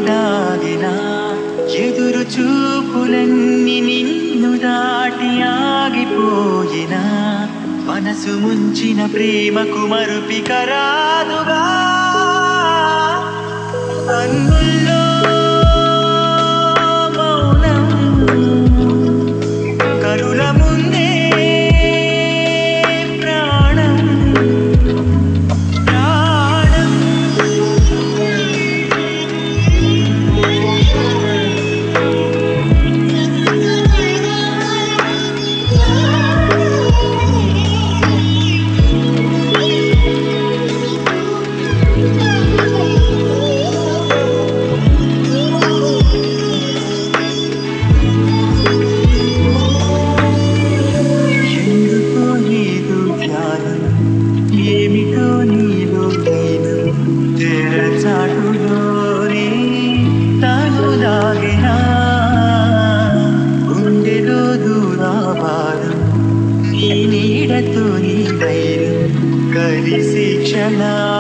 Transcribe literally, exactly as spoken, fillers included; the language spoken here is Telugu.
దాగినా ఎదురు చూపులన్నీ నిన్ను దాటి ఆగిపోయినా మనసు ముంచిన ప్రేమకు మరుపిక రాదుగా కన్నుల్లో మౌనం కరుల ముందే ప్రాణం ప్రాణం ఏమిటో నీలో నేను తెరచాటులోనే తాను దాగినా గుండెలో దూరాబాదం నీ నీడతో నీ ధైర్యం కలిసి క్షణా